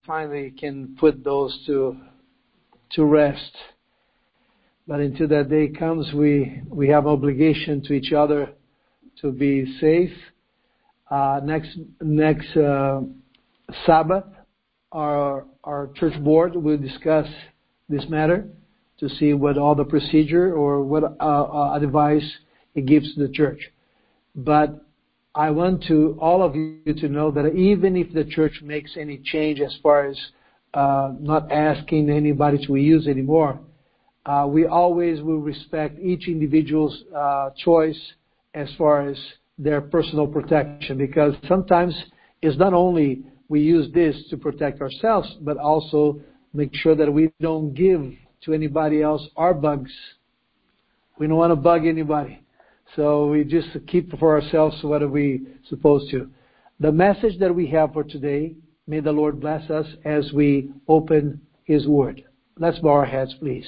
finally can put those to rest. But until that day comes, we have obligation to each other to be safe. Next Sabbath, our church board will discuss this matter to see what all the procedure or what advice it gives to the church. But I want all of you to know that even if the church makes any change as far as not asking anybody to use anymore, we always will respect each individual's choice as far as their personal protection, because sometimes it's not only we use this to protect ourselves, but also make sure that we don't give to anybody else our bugs. We don't want to bug anybody. So we just keep for ourselves what are we supposed to. The message that we have for today, may the Lord bless us as we open His Word. Let's bow our heads, please.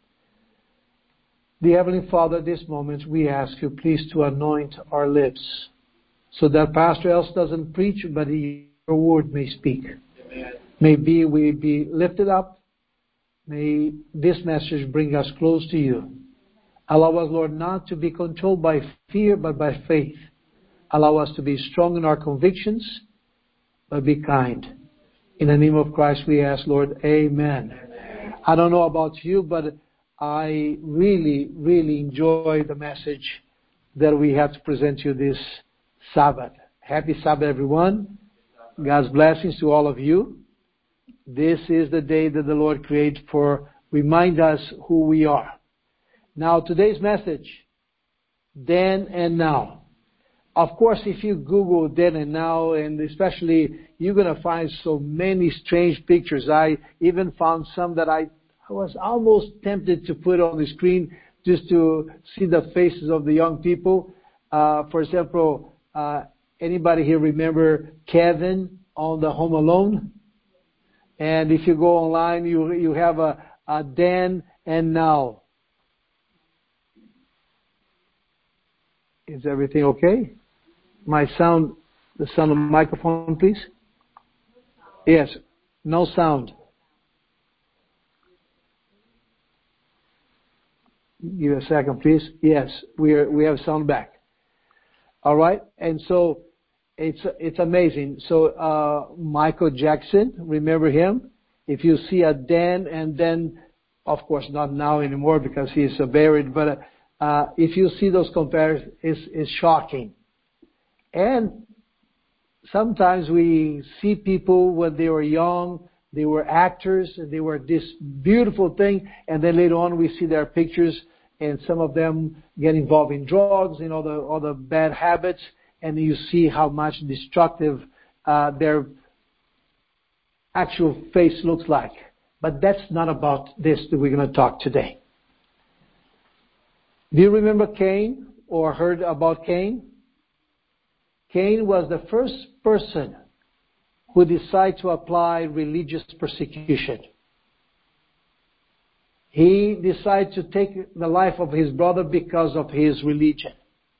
Dear Heavenly Father, this moment we ask you please to anoint our lips so that Pastor else doesn't preach, but your word may speak. Amen. May we be lifted up. May this message bring us close to you. Allow us, Lord, not to be controlled by fear, but by faith. Allow us to be strong in our convictions, but be kind. In the name of Christ we ask, Lord, amen. Amen. I don't know about you, but I really, really enjoy the message that we have to present you this Sabbath. Happy Sabbath, everyone. God's blessings to all of you. This is the day that the Lord created for remind us who we are. Now, today's message, then and now. Of course, if you Google then and now, and especially, you're going to find so many strange pictures. I even found some that I was almost tempted to put on the screen just to see the faces of the young people. For example, anybody here remember Kevin on the Home Alone? And if you go online, you have a then and now. Is everything okay? The sound of the microphone, please. Yes, no sound. Give a second, please. Yes, we have sound back. All right, and so it's amazing. So Michael Jackson, remember him? If you see a then and then, of course not now anymore because he's buried. But if you see those comparisons, it's shocking. And sometimes we see people when they were young. They were actors, and they were this beautiful thing, and then later on we see their pictures, and some of them get involved in drugs and all the bad habits, and you see how much destructive their actual face looks like. But that's not about this that we're going to talk today. Do you remember Cain or heard about Cain? Cain was the first person who decided to apply religious persecution. He decided to take the life of his brother because of his religion.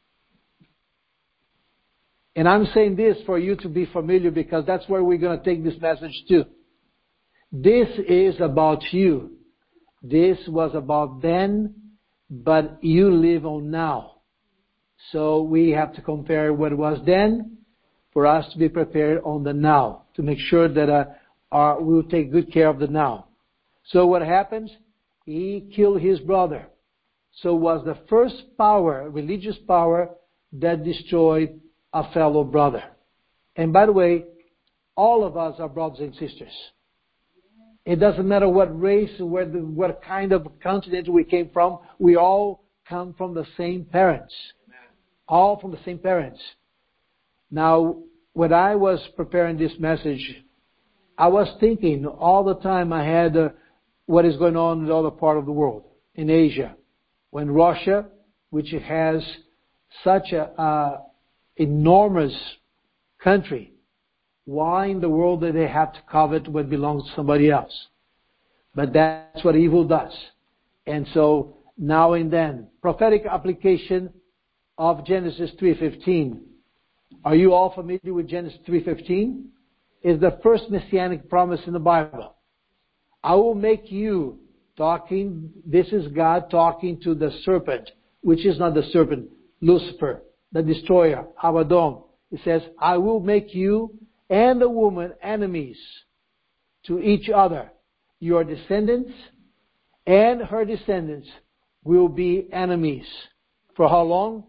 And I'm saying this for you to be familiar because that's where we're going to take this message to. This is about you. This was about then, but you live on now. So we have to compare what was then for us to be prepared on the now, to make sure that we'll take good care of the now. So what happens? He killed his brother. So it was the first power, religious power, that destroyed a fellow brother. And by the way, all of us are brothers and sisters. It doesn't matter what race, what kind of continent we came from. We all come from the same parents. All from the same parents. Now, when I was preparing this message, I was thinking all the time I had what is going on in the other part of the world, in Asia. When Russia, which has such an enormous country, why in the world do they have to covet what belongs to somebody else? But that's what evil does. And so, now and then, prophetic application of Genesis 3:15. Are you all familiar with Genesis 3:15? is the first messianic promise in the Bible. I will make you, this is God talking to the serpent, which is not the serpent, Lucifer, the destroyer, Abaddon. It says, I will make you and the woman enemies to each other. Your descendants and her descendants will be enemies. For how long?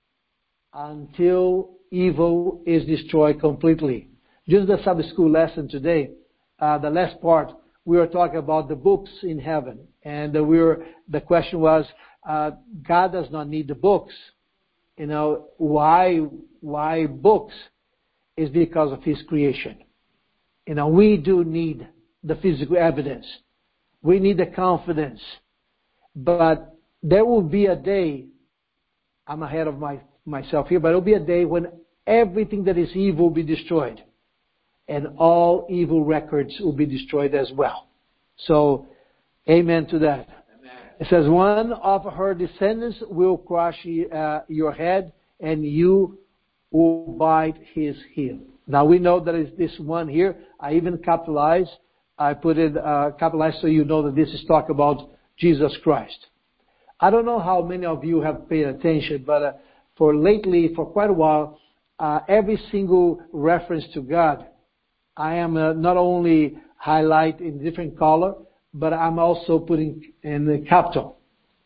Until evil is destroyed completely. Just the Sabbath school lesson today, the last part, we were talking about the books in heaven. And the question was, God does not need the books. You know, why books? Is because of His creation. You know, we do need the physical evidence. We need the confidence. But there will be a day, I'm ahead of myself here, but there will be a day when everything that is evil will be destroyed. And all evil records will be destroyed as well. So, amen to that. Amen. It says, one of her descendants will crush your head, and you will bite his heel. Now we know that it's this one here. I even capitalized. I put it capitalized so you know that this is talk about Jesus Christ. I don't know how many of you have paid attention, but for quite a while, every single reference to God, I am not only highlight in different color, but I'm also putting in the capital.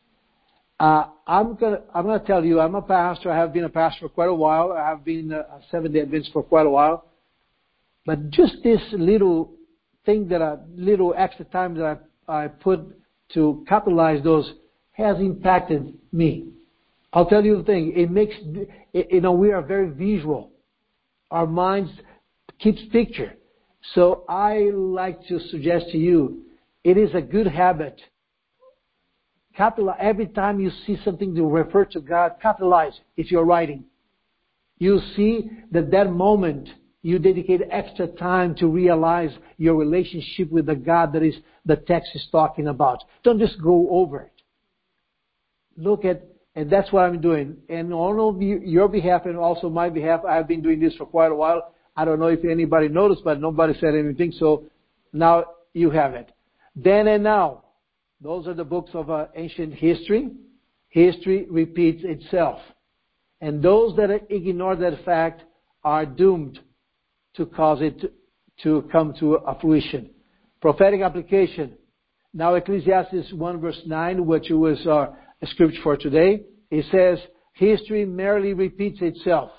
I'm gonna tell you, I'm a pastor. I have been a pastor for quite a while. I have been a Seventh-day Adventist for quite a while. But just this little thing little extra time that I put to capitalize those has impacted me. I'll tell you the thing. It makes, we are very visual. Our minds keeps picture. So I like to suggest to you, it is a good habit. Capitalize. Every time you see something to refer to God, capitalize if you're writing. You see that moment you dedicate extra time to realize your relationship with the God that is the text is talking about. Don't just go over it. Look at, and that's what I'm doing. And on your behalf and also my behalf, I have been doing this for quite a while. I don't know if anybody noticed, but nobody said anything. So now you have it. Then and now. Those are the books of ancient history. History repeats itself. And those that ignore that fact are doomed to cause it to come to a fruition. Prophetic application. Now Ecclesiastes 1 verse 9, which was our scripture for today, it says, history merely repeats itself.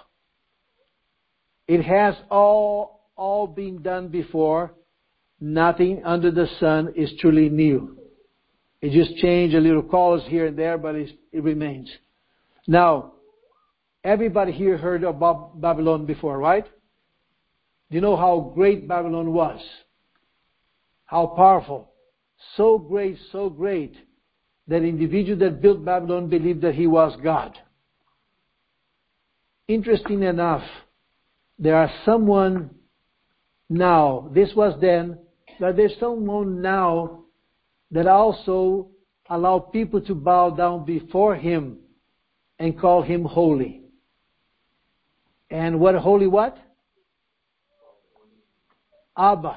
It has all been done before. Nothing under the sun is truly new. It just changed a little colors here and there, but it remains. Now, everybody here heard about Babylon before, right? Do you know how great Babylon was? How powerful. So great that the individual that built Babylon believed that he was God. Interesting enough, there are someone now, this was then, but there's someone now that also allow people to bow down before him and call him holy. And what holy what? Abba.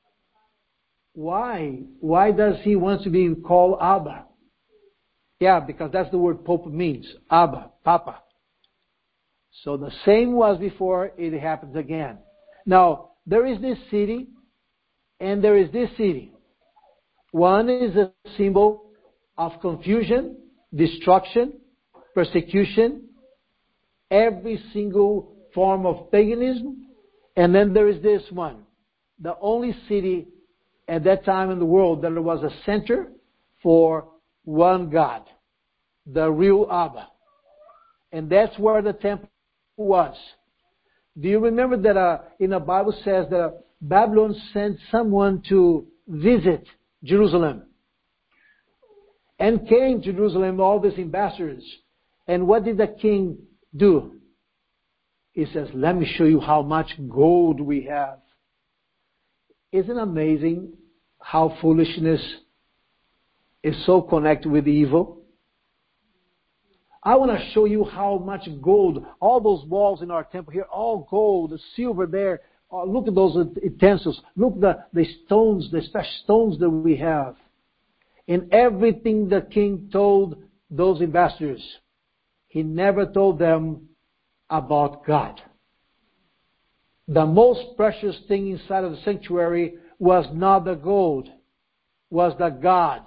Why? Why does he want to be called Abba? Yeah, because that's the word Pope means. Abba, Papa. So the same was before, it happens again. Now, there is this city, and there is this city. One is a symbol of confusion, destruction, persecution, every single form of paganism. And then there is this one, the only city at that time in the world that was a center for one God, the real Abba. And that's where the temple was. Do you remember that in the Bible says that Babylon sent someone to visit Jerusalem? And came to Jerusalem, all these ambassadors. And what did the king do? He says, let me show you how much gold we have. Isn't it amazing how foolishness is so connected with evil? I want to show you how much gold, all those walls in our temple here, all gold, the silver there, look at those utensils. Look the stones, the special stones that we have. In everything the king told those ambassadors, he never told them about God. The most precious thing inside of the sanctuary was not the gold, was the God.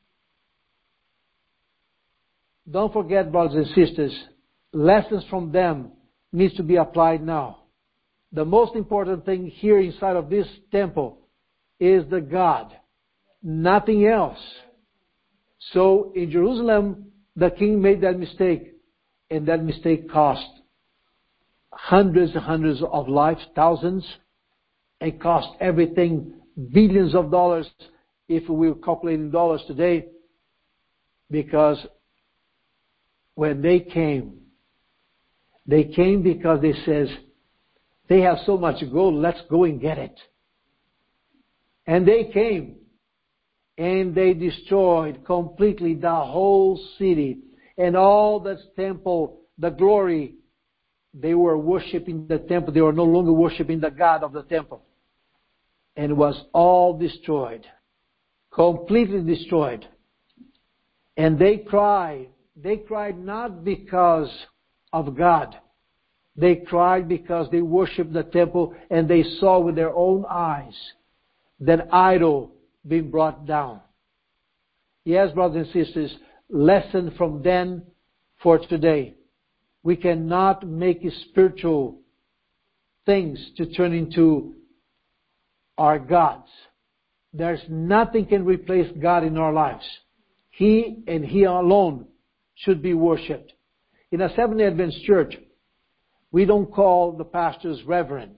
Don't forget, brothers and sisters, lessons from them needs to be applied now. The most important thing here inside of this temple is the God, nothing else. So in Jerusalem, the king made that mistake, and that mistake cost hundreds and hundreds of lives, thousands. It cost everything, billions of dollars, if we were calculating dollars today, because when they came because they says, they have so much gold, let's go and get it. And they came, and they destroyed completely the whole city and all this temple, the glory. They were worshiping the temple. They were no longer worshiping the God of the temple. And it was all destroyed, completely destroyed. And they cried. They cried not because of God. They cried because they worshiped the temple and they saw with their own eyes that idol being brought down. Yes, brothers and sisters, lesson from then for today. We cannot make spiritual things to turn into our gods. There's nothing can replace God in our lives. He and He alone should be worshipped. In a Seventh-day Adventist church, we don't call the pastors reverend.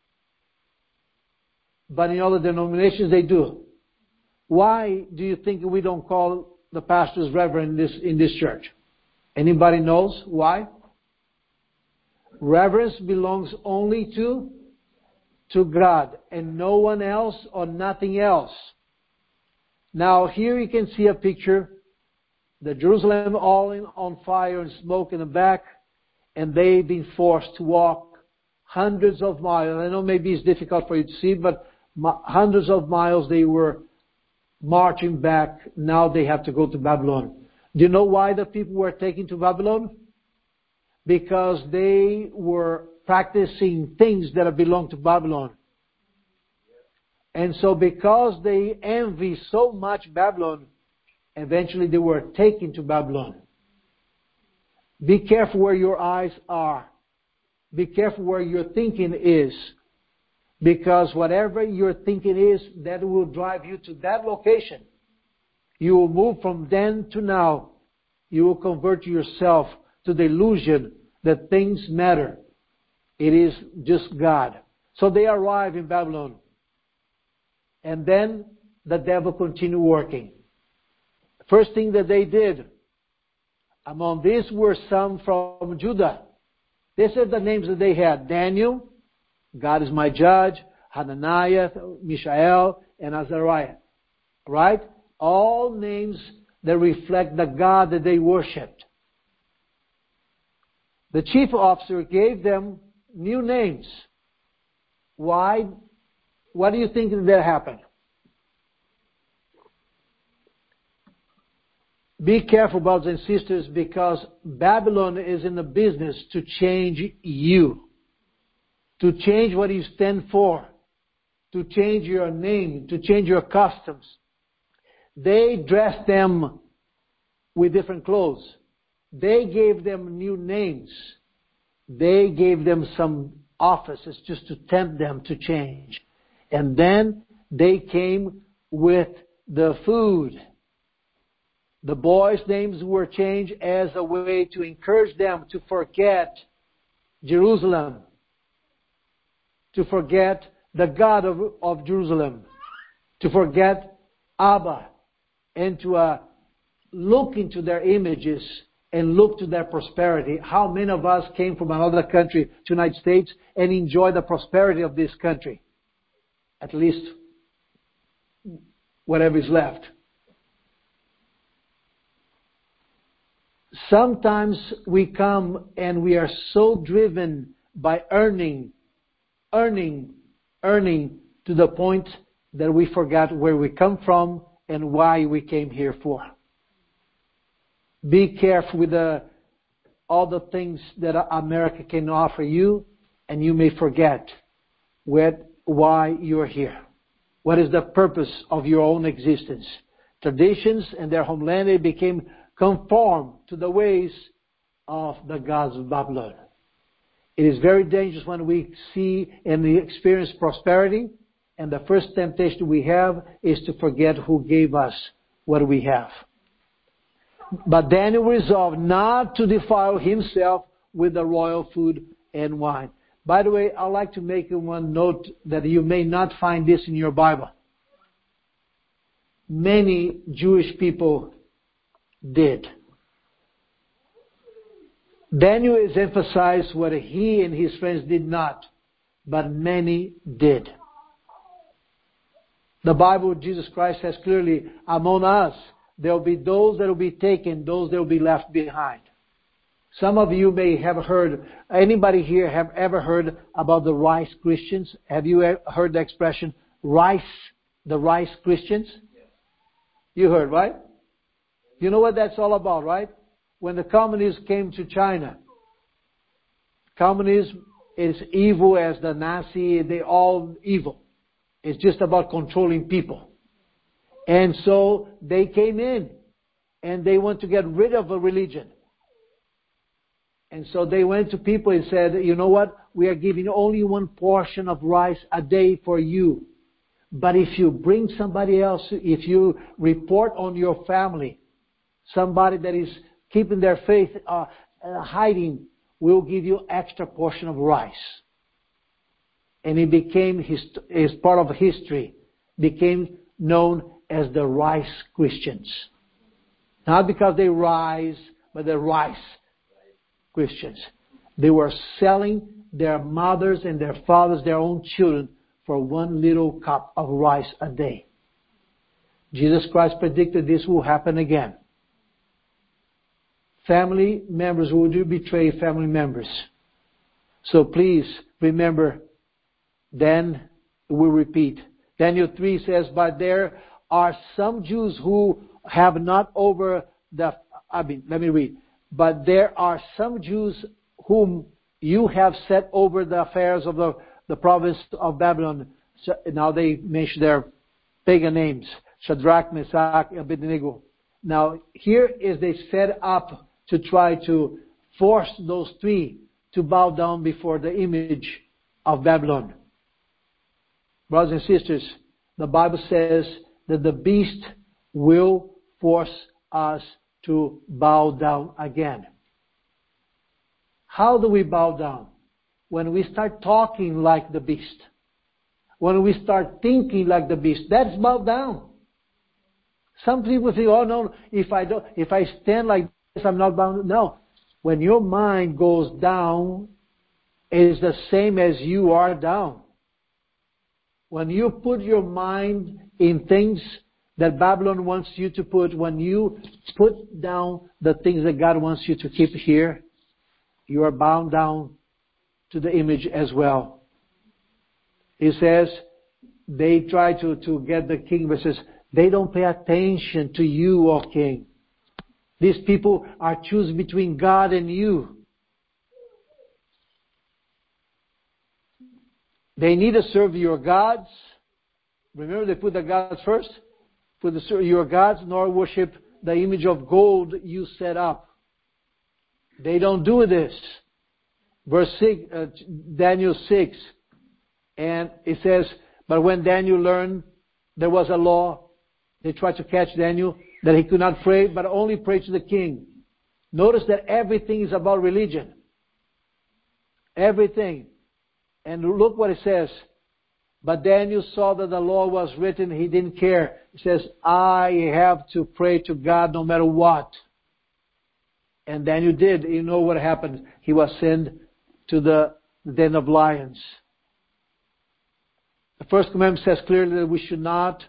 But in other denominations, they do. Why do you think we don't call the pastors reverend in this church? Anybody knows why? Reverence belongs only to God and no one else or nothing else. Now here you can see a picture. The Jerusalem all on fire and smoke in the back, and they've been forced to walk hundreds of miles. I know maybe it's difficult for you to see, but hundreds of miles they were marching back. Now they have to go to Babylon. Do you know why the people were taken to Babylon? Because they were practicing things that belong to Babylon. And so because they envy so much Babylon, eventually they were taken to Babylon. Be careful where your eyes are. Be careful where your thinking is. Because whatever your thinking is, that will drive you to that location. You will move from then to now. You will convert yourself to the illusion that things matter. It is just God. So they arrive in Babylon. And then the devil continued working. First thing that they did, among these were some from Judah. They said the names that they had. Daniel, God is my judge, Hananiah, Mishael, and Azariah. Right? All names that reflect the God that they worshipped. The chief officer gave them new names. Why? What do you think that happened? Be careful, brothers and sisters, because Babylon is in the business to change you. To change what you stand for. To change your name. To change your customs. They dressed them with different clothes. They gave them new names. They gave them some offices just to tempt them to change. And then they came with the food. The boys' names were changed as a way to encourage them to forget Jerusalem. To forget the God of Jerusalem. To forget Abba. And to look into their images and look to their prosperity. How many of us came from another country to the United States and enjoy the prosperity of this country? At least whatever is left. Sometimes we come and we are so driven by earning earning to the point that we forgot where we come from and why we came here for. Be careful with all the things that America can offer you, and you may forget why you're here. What is the purpose of your own existence? Traditions and their homeland, they became conformed to the ways of the gods of Babylon. It is very dangerous when we see and we experience prosperity, and the first temptation we have is to forget who gave us what we have. But Daniel resolved not to defile himself with the royal food and wine. By the way, I'd like to make one note that you may not find this in your Bible. Many Jewish people did. Daniel is emphasized what he and his friends did not, but many did. The Bible, Jesus Christ says clearly, among us, there will be those that will be taken, those that will be left behind. Some of you may have heard, anybody here have ever heard about the rice Christians? Have you heard the expression, the rice Christians? You heard, right? You know what that's all about, right? When the communists came to China, communism is evil as the Nazi, they're all evil. It's just about controlling people. And so they came in and they want to get rid of a religion. And so they went to people and said, you know what? We are giving only one portion of rice a day for you. But if you bring somebody else, if you report on your family, somebody that is keeping their faith, hiding, we'll give you extra portion of rice. And it became as part of history, became known as the rice Christians. Not because they rise, but the rice Christians. They were selling their mothers and their fathers, their own children, for one little cup of rice a day. Jesus Christ predicted this will happen again. Family members will betray family members. So please remember, then we repeat. Daniel 3 says, but there are some Jews who have not over the, let me read. But there are some Jews whom you have set over the affairs of the province of Babylon. So now they mention their pagan names. Shadrach, Meshach, Abednego. Now here is they set up to try to force those three to bow down before the image of Babylon. Brothers and sisters, the Bible says that the beast will force us to bow down again. How do we bow down? When we start talking like the beast. When we start thinking like the beast. That's bow down. Some people think, oh no, if I stand like this, I'm not bound. No. When your mind goes down, it is the same as you are down. When you put your mind in things that Babylon wants you to put, when you put down the things that God wants you to keep here, you are bound down to the image as well. He says, they try to get the king, but says, they don't pay attention to you, O king. These people are choosing between God and you. They need to serve your gods. Remember, they put the gods first. Put your gods, nor worship the image of gold you set up. They don't do this. Verse 6, Daniel 6. And it says, but when Daniel learned there was a law, they tried to catch Daniel, that he could not pray, but only pray to the king. Notice that everything is about religion. Everything. And look what it says. But Daniel saw that the law was written. He didn't care. He says, I have to pray to God no matter what. And Daniel did. You know what happened? He was sent to the den of lions. The first commandment says clearly that we should not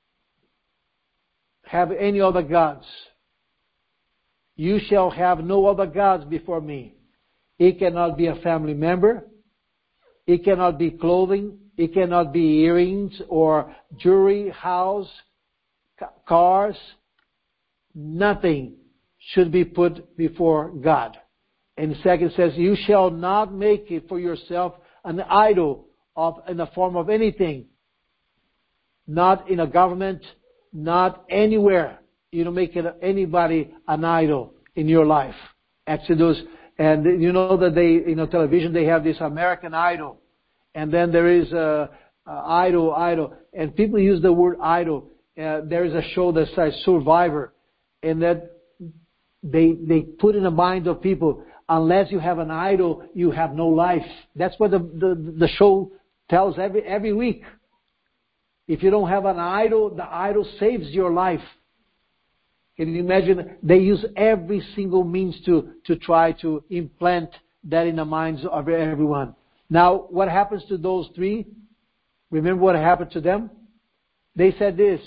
have any other gods. You shall have no other gods before me. It cannot be a family member. It cannot be clothing. It cannot be earrings or jewelry, house, cars. Nothing should be put before God. And second says, you shall not make it for yourself an idol in the form of anything. Not in a government, not anywhere. You don't make anybody an idol in your life. Exodus, and you know that television, they have this American Idol. And then there is idol. And people use the word idol. There is a show that says Survivor. And that they put in the mind of people, unless you have an idol, you have no life. That's what the show tells every week. If you don't have an idol, the idol saves your life. Can you imagine? They use every single means to try to implant that in the minds of everyone. Now, what happens to those three? Remember what happened to them? They said this.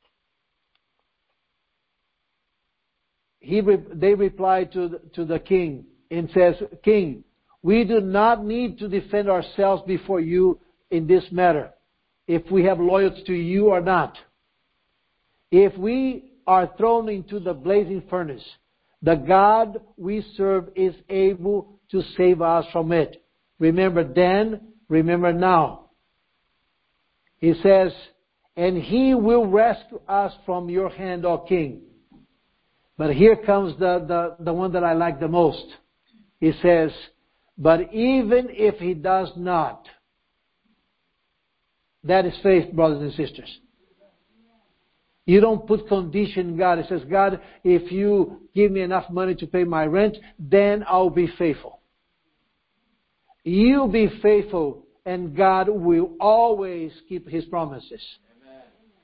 They replied to the king and says, King, we do not need to defend ourselves before you in this matter, if we have loyalty to you or not. If we are thrown into the blazing furnace, the God we serve is able to save us from it. Remember then, remember now. He says, and He will rescue us from your hand, O King. But here comes the one that I like the most. He says, but even if He does not, that is faith, brothers and sisters. You don't put condition in God. It says, God, if you give me enough money to pay my rent, then I'll be faithful. You be faithful, and God will always keep His promises. Amen.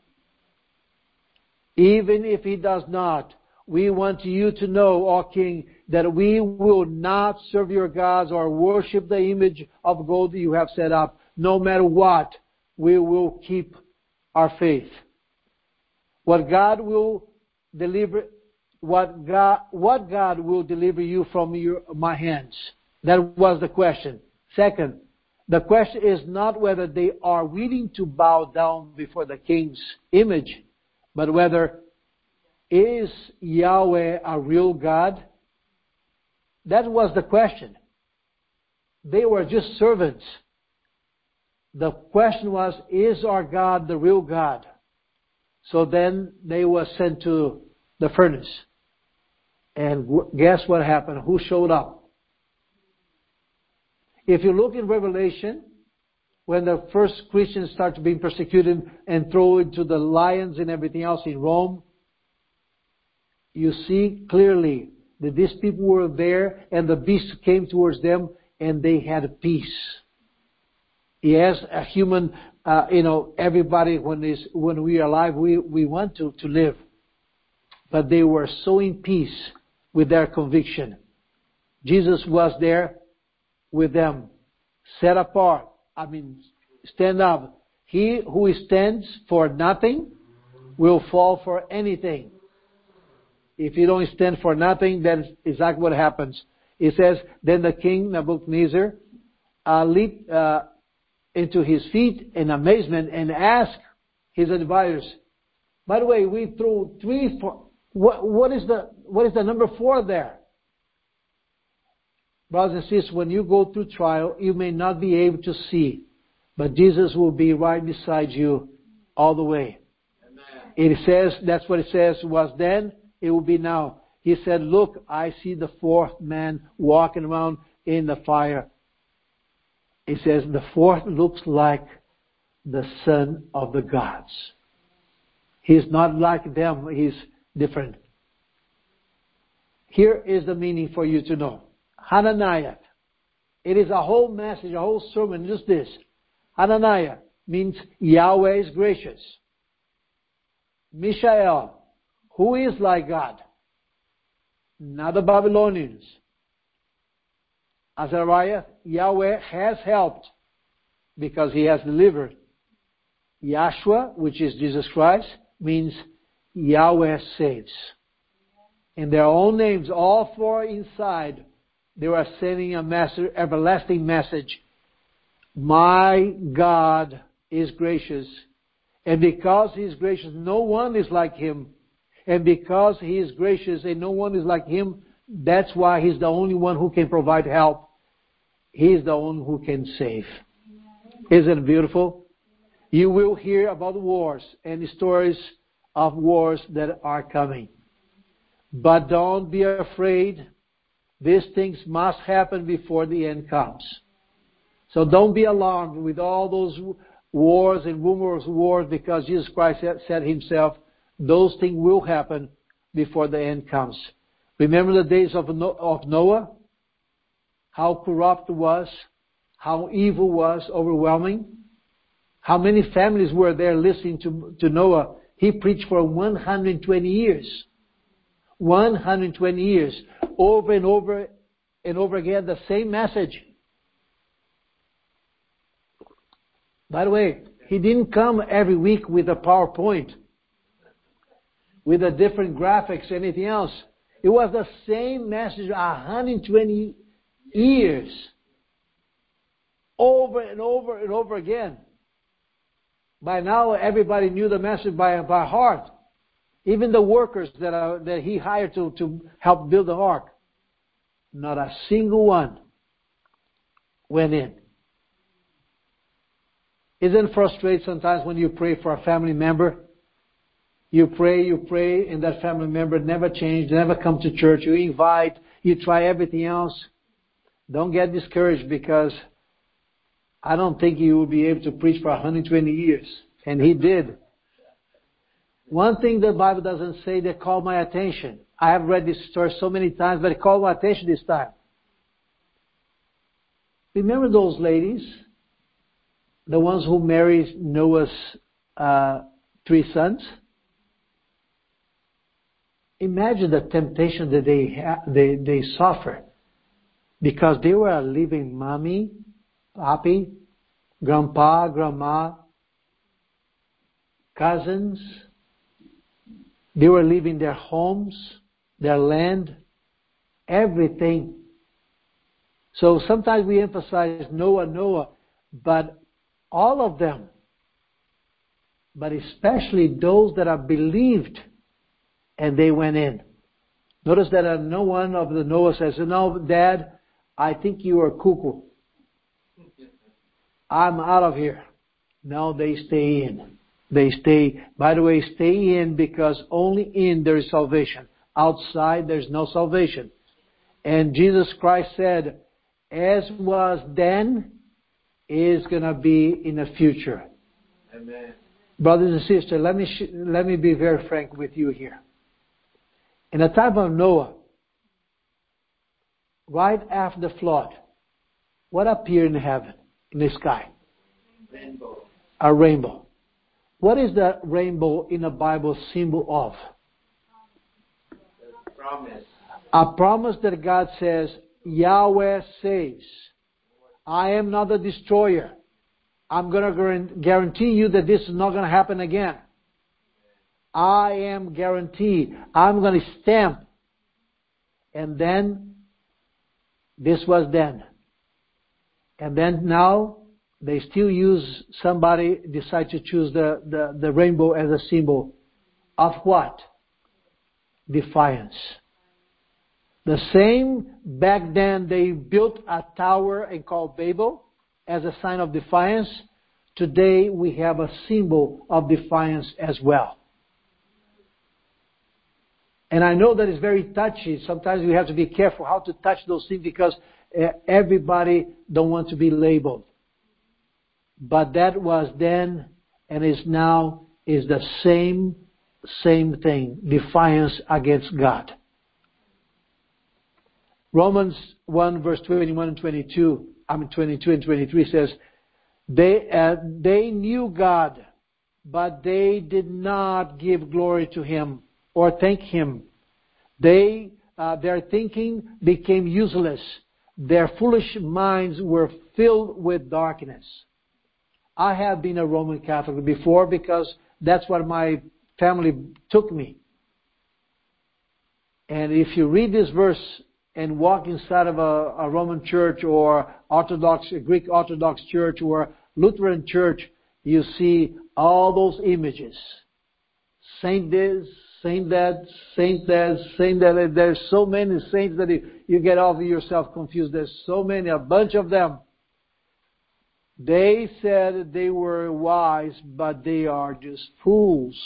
Even if He does not, we want you to know, O King, that we will not serve your gods or worship the image of gold that you have set up. No matter what, we will keep our faith. What God will deliver you from my hands? That was the question. Second, the question is not whether they are willing to bow down before the king's image, but whether is Yahweh a real God? That was the question. They were just servants. The question was, is our God the real God? So then they were sent to the furnace. And guess what happened? Who showed up? If you look in Revelation, when the first Christians started being persecuted and thrown into the lions and everything else in Rome, you see clearly that these people were there and the beast came towards them and they had peace. Yes, a human, everybody when we are alive, we want to live. But they were so in peace with their conviction. Jesus was there with them, set apart. Stand up. He who stands for nothing will fall for anything. If you don't stand for nothing, that's exactly what happens. It says, then the king, Nebuchadnezzar, leaped into his feet in amazement and asked his advisors, by the way, we threw 3, 4, what is the number 4 there? Brothers and sisters, when you go through trial, you may not be able to see, but Jesus will be right beside you all the way. Amen. It says, that's what it says, was then, it will be now. He said, look, I see the 4th man walking around in the fire. He says, the 4th looks like the Son of the gods. He's not like them, he's different. Here is the meaning for you to know. Hananiah. It is a whole message, a whole sermon, just this. Hananiah means Yahweh is gracious. Mishael, who is like God? Not the Babylonians. Azariah, Yahweh has helped because He has delivered. Yahshua, which is Jesus Christ, means Yahweh saves. In their own names, all 4 inside, they were sending a everlasting message My God is gracious. And because He is gracious, no one is like Him. And because He is gracious and no one is like Him, that's why He's the only one who can provide help. He is the one who can save. Isn't it beautiful? You will hear about wars and stories of wars that are coming. But don't be afraid. These things must happen before the end comes. So don't be alarmed with all those wars and rumors of wars, because Jesus Christ said Himself, those things will happen before the end comes. Remember the days of Noah? How corrupt it was, how evil was, overwhelming. How many families were there listening to Noah? He preached for 120 years. 120 years. Over and over and over again, the same message. By the way, he didn't come every week with a PowerPoint, with a different graphics, anything else. It was the same message 120 years. Over and over and over again. By now, everybody knew the message by heart. Even the workers that he hired to help build the ark. Not a single one went in. Isn't it frustrating sometimes when you pray for a family member? You pray, and that family member never changed, never come to church. You invite, you try everything else. Don't get discouraged, because I don't think you will be able to preach for 120 years. And he did. One thing the Bible doesn't say that called my attention. I have read this story so many times, but it called my attention this time. Remember those ladies? The ones who married Noah's 3 sons? Imagine the temptation that they suffer. Because they were leaving mommy, papi, grandpa, grandma, cousins. They were leaving their homes, their land, everything. So sometimes we emphasize Noah, but all of them, but especially those that are believed, and they went in. Notice that no one of the Noah says, "No, Dad, I think you are cuckoo. I'm out of here." No, they stay in. They stay. By the way, stay in, because only in there is salvation. Outside there's no salvation. And Jesus Christ said, as was then, is going to be in the future. Amen. Brothers and sisters, let me be very frank with you here. In the time of Noah, right after the flood, what appeared in heaven, in the sky? Rainbow. A rainbow. What is the rainbow in the Bible symbol of? A promise. A promise that God says, Yahweh says, I am not a destroyer. I'm going to guarantee you that this is not going to happen again. I am guaranteed. I'm going to stamp. And then, this was then. And then now, they still use, somebody decide to choose the rainbow as a symbol of what? Defiance. The same, back then they built a tower and called Babel as a sign of defiance. Today we have a symbol of defiance as well. And I know that it's very touchy. Sometimes we have to be careful how to touch those things, because everybody don't want to be labeled. But that was then and is now is the same thing. Defiance against God. Romans 1 verse 21 and 22 and 23 says, they knew God, but they did not give glory to Him or thank Him. Their thinking became useless. Their foolish minds were filled with darkness. I have been a Roman Catholic before, because that's what my family took me. And if you read this verse and walk inside of a Roman church or Greek Orthodox church or Lutheran church, you see all those images. Saint this, saint that, saint that, saint that. There's so many saints that you get off yourself confused. There's so many, a bunch of them. They said they were wise, but they are just fools.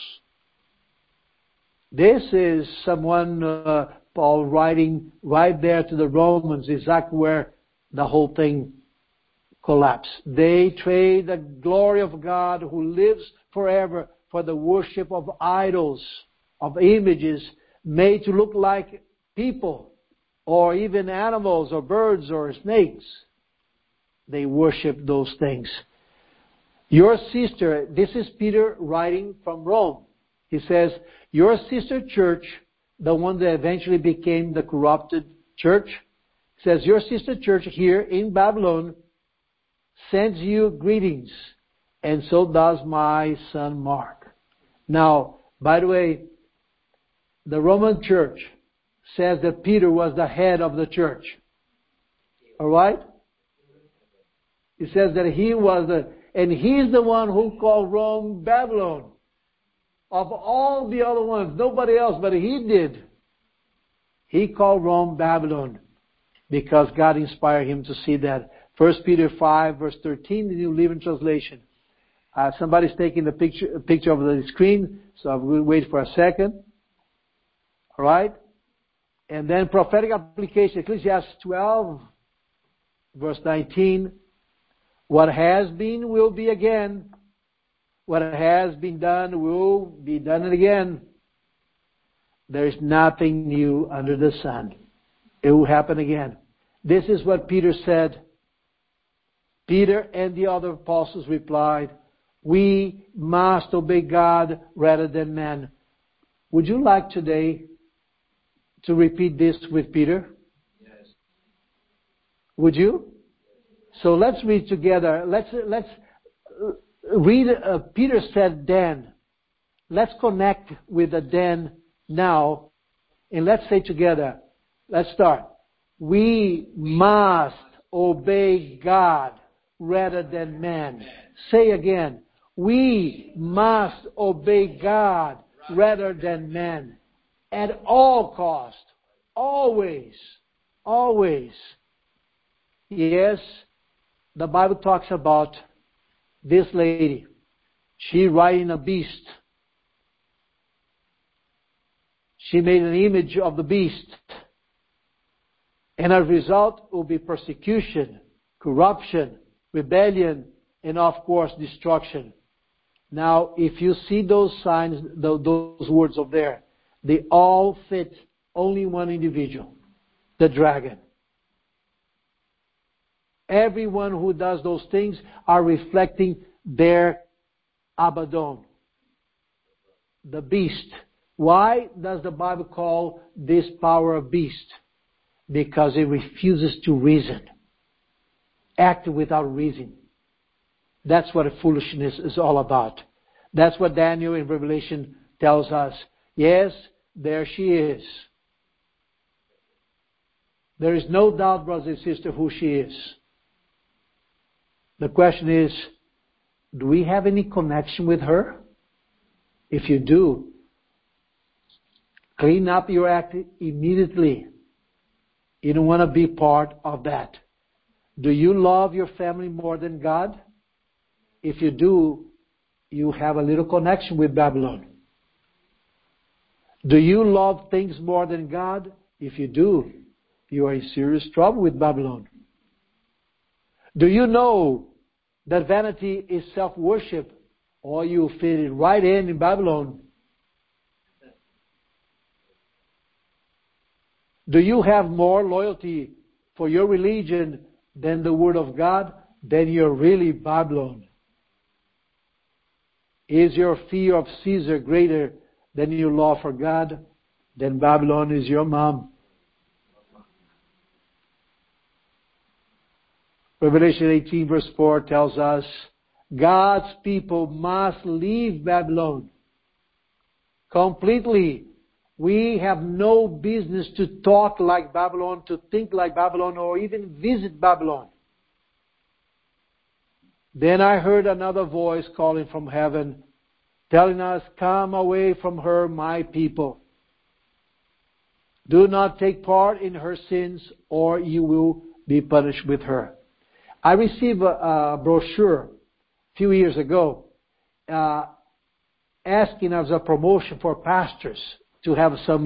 This is someone, Paul writing right there to the Romans, exactly where the whole thing collapsed. They trade the glory of God who lives forever for the worship of idols, of images made to look like people, or even animals, or birds, or snakes. They worship those things. Your sister, this is Peter writing from Rome. He says, your sister church, the one that eventually became the corrupted church, says, your sister church here in Babylon sends you greetings, and so does my son Mark. Now, by the way, the Roman church says that Peter was the head of the church. Alright? It says that he was and he's the one who called Rome Babylon. Of all the other ones, nobody else, but he did. He called Rome Babylon because God inspired him to see that. 1 Peter 5 verse 13, the New Living Translation. Somebody's taking a picture of the screen, so we'll wait for a second. Alright? And then prophetic application, Ecclesiastes 12 verse 19. What has been will be again. What has been done will be done again. There is nothing new under the sun. It will happen again. This is what Peter said. Peter and the other apostles replied, we must obey God rather than men. Would you like today to repeat this with Peter? Yes. Would you? So let's read together. Let's read. Peter said then. Let's connect with the then now, and let's say together. Let's start. We must obey God rather than man. Say again. We must obey God rather than man. At all cost. Always. Always. Yes, the Bible talks about this lady. She riding a beast. She made an image of the beast. And as a result will be persecution, corruption, rebellion, and of course destruction. Now, if you see those signs, those words over there, they all fit only one individual, the dragon. Everyone who does those things are reflecting their Abaddon, the beast. Why does the Bible call this power a beast? Because it refuses to reason, act without reason. That's what foolishness is all about. That's what Daniel in Revelation tells us. Yes, there she is. There is no doubt, brothers and sisters, who she is. The question is, do we have any connection with her? If you do, clean up your act immediately. You don't want to be part of that. Do you love your family more than God? If you do, you have a little connection with Babylon. Do you love things more than God? If you do, you are in serious trouble with Babylon. Do you know that vanity is self-worship, or you fit it right in Babylon? Do you have more loyalty for your religion than the Word of God? Then you're really Babylon. Is your fear of Caesar greater than your love for God? Then Babylon is your mom. Revelation 18 verse 4 tells us, God's people must leave Babylon completely. We have no business to talk like Babylon, to think like Babylon, or even visit Babylon. Then I heard another voice calling from heaven, telling us, "Come away from her, my people. Do not take part in her sins, or you will be punished with her." I received a brochure a few years ago asking as a promotion for pastors to have some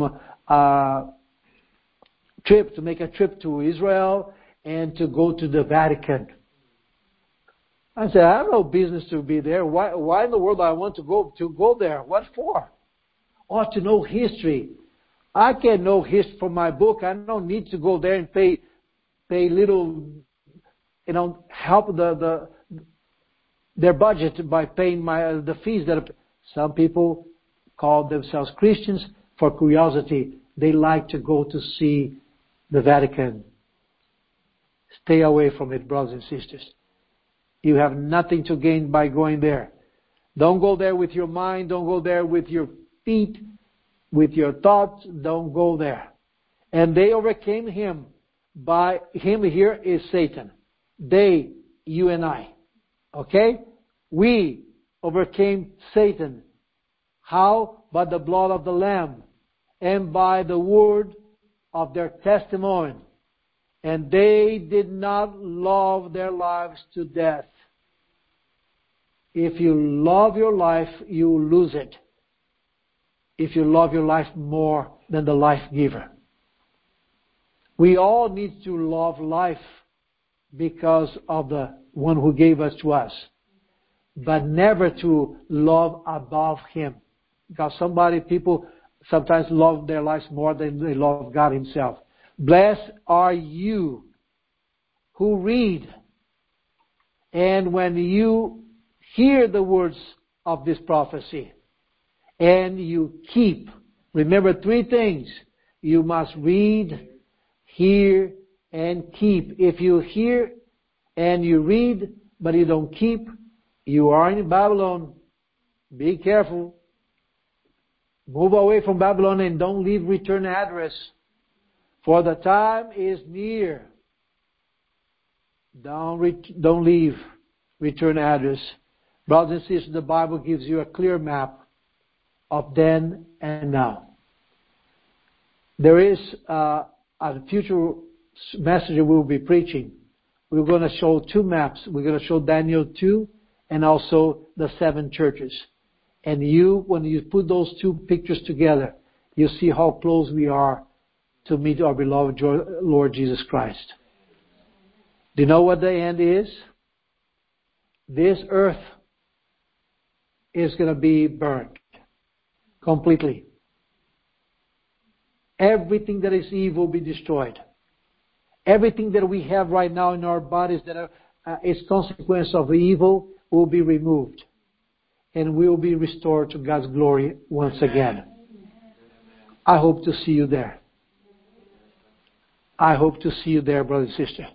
trip, to make a trip to Israel and to go to the Vatican. I said, I have no business to be there. Why in the world do I want to go there? What for? Or to know history. I can know history from my book. I don't need to go there and pay little, help their budget by paying the fees that some people call themselves Christians for curiosity. They like to go to see the Vatican. Stay away from it, brothers and sisters. You have nothing to gain by going there. Don't go there with your mind. Don't go there with your feet, with your thoughts. Don't go there. And they overcame him. By him here is Satan. They, you and I. Okay? We overcame Satan. How? By the blood of the Lamb and by the word of their testimony. And they did not love their lives to death. If you love your life, you lose it. If you love your life more than the life giver. We all need to love life because of the one who gave us to us. But never to love above Him. Because people sometimes love their lives more than they love God Himself. Blessed are you who read, and when you hear the words of this prophecy, and you keep. Remember 3 things. You must read, hear, and keep. If you hear and you read, but you don't keep, you are in Babylon. Be careful. Move away from Babylon and don't leave return address. For the time is near. Don't leave return address. Brothers and sisters, the Bible gives you a clear map of then and now. There is a future message we will be preaching. We're going to show 2 maps. We're going to show Daniel 2 and also the 7 churches. And when you put those 2 pictures together, you see how close we are to meet our beloved Lord Jesus Christ. Do you know what the end is? This earth is going to be burned completely. Everything that is evil will be destroyed. Everything that we have right now in our bodies that is consequence of evil will be removed. And we will be restored to God's glory once again. I hope to see you there. I hope to see you there, brother and sister.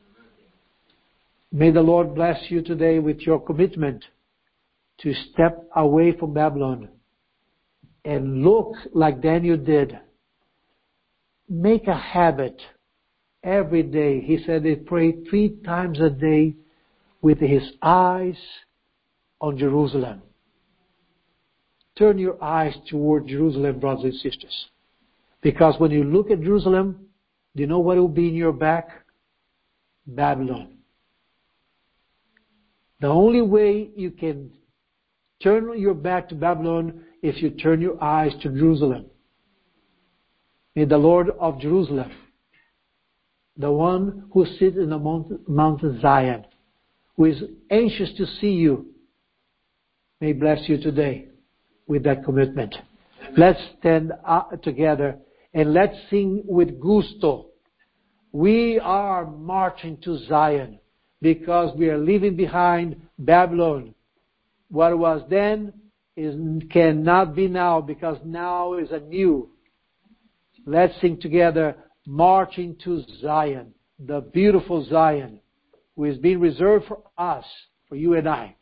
May the Lord bless you today with your commitment to step away from Babylon and look like Daniel did. Make a habit every day. He said he prayed 3 times a day with his eyes on Jerusalem. Turn your eyes toward Jerusalem, brothers and sisters. Because when you look at Jerusalem, do you know what will be in your back? Babylon. The only way you can turn your back to Babylon is if you turn your eyes to Jerusalem. May the Lord of Jerusalem, the one who sits in the Mount Zion, who is anxious to see you, may bless you today with that commitment. Let's stand together and let's sing with gusto. We are marching to Zion because we are leaving behind Babylon. What was then cannot be now, because now is a new. Let's sing together, marching to Zion, the beautiful Zion, who is being reserved for us, for you and I.